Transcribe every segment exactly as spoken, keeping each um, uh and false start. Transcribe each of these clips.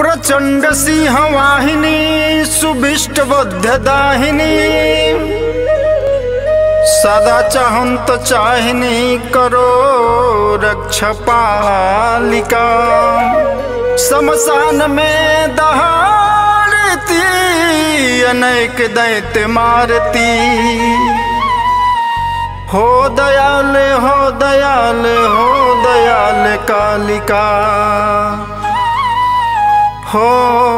प्रचंड सिंह वाहिनी सुभिष्ट बद्ध दाहिनी सदा चाहंत चाहिनी करो रक्ष पालिका। शमशान में दहाड़ती अनेक दैत्य मारती हो दयाल हो दयाल हो दयाल कालिका हो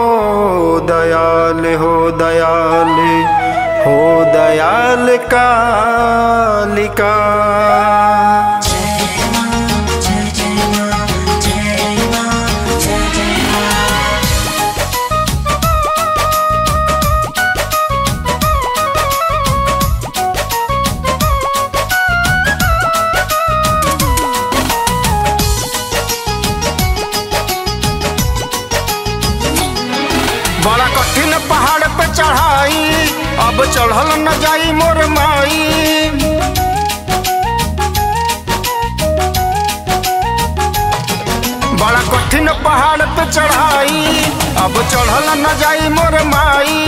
दयाल हो दयाल हो दयाल कालिका। बड़ा कठिन पहाड़ पे चढ़ाई अब चढ़ल न जाई मोर माई। बड़ा कठिन पहाड़ पे चढ़ाई अब चढ़ल न जाई मोर माई।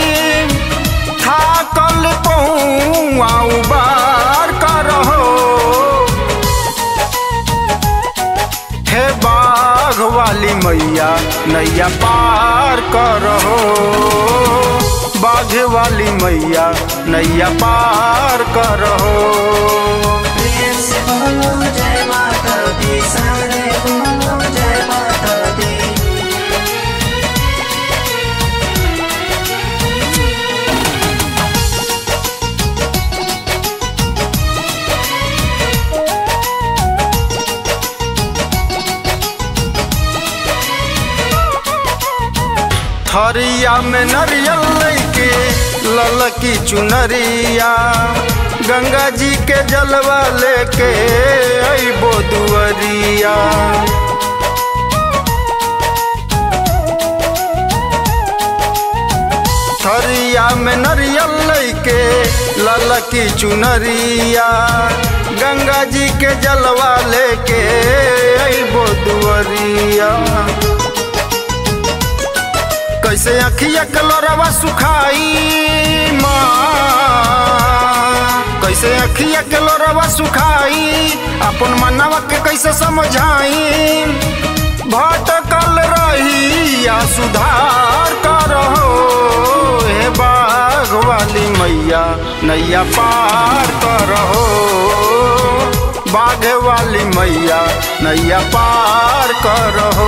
थाकल पहुँआऊ बार करहो हे बाघ वाली मैया नैया पार करहो। बाघ वाली मैया नैया पार करहो। जय माता दी सारे बोलो जय माता दी। थरिया में नरियल लेके ललकी चुनरिया गंगा जी के जलवा लेके अइबो दुअरिया। थरिया में नरियल लेके ललकी चुनरिया गंगा जी के जलवा लेके अइबो दुअरिया। कैसे अखिया कलरवा सुखाई माँ कैसे अखिया कलरवा सुखाई अपन मनवा के कैसे समझाई। भटकल रही या सुधार करहो हे बाघ वाली मैया नैया पार करहो। बाघ वाली मैया नैया पार करहो।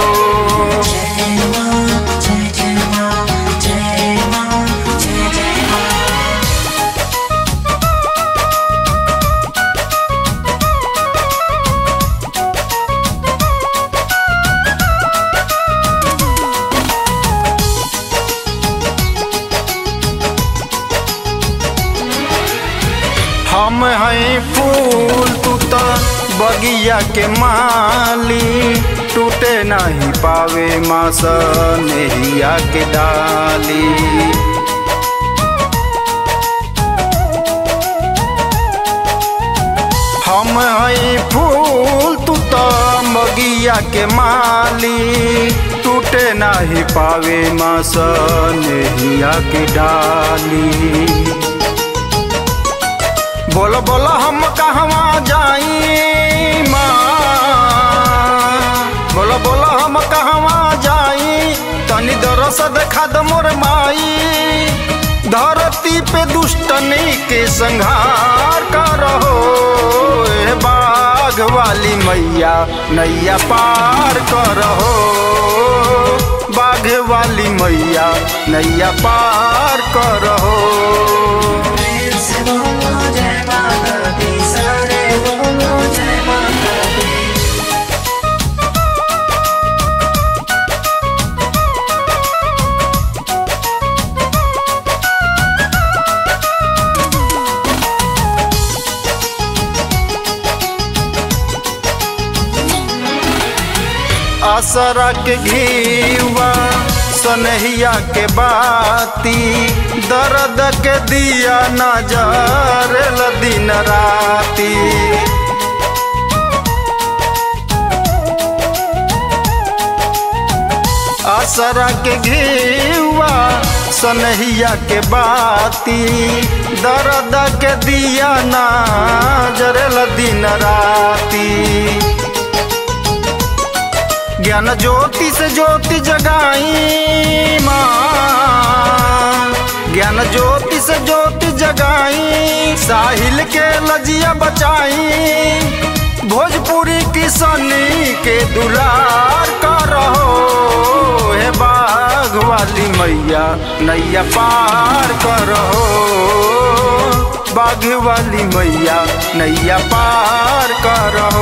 हम हैं फूल तू तो बगिया के माली टूटे नहीं पावे मास नेहिया के डाली। हम हैं फूल तू तो बगिया के माली टूटे नहीं पावे मास नेहिया के डाली। बोलो बोलो हम कहवा जाई माँ बोलो बोलो हम कहवा जाई तनी दरस देखा द मोर माई। धरती पे दुष्टनी के संहार करहो हे बाघ वाली मैया नैया पार करहो। बाघ वाली मैया नैया पार करहो। जय माता दी सारे बोलो जय माता दी। आसरा के घीवा सनहिया के बाती दर्द के दिया नजर दिन राती। असरा के घेवा सनहिया के बाती दर्द के दिया ना जरेला दिन राती। ज्ञान ज्योति से ज्योति जगाई माँ, ज्ञान ज्योति से ज्योति जगाई, साहिल के लजिया बचाई, भोजपुरी किसनी के दुलार का रहो। हे बाघ वाली मैया नैया पार करो, बाघ वाली मैया नैया पार करो।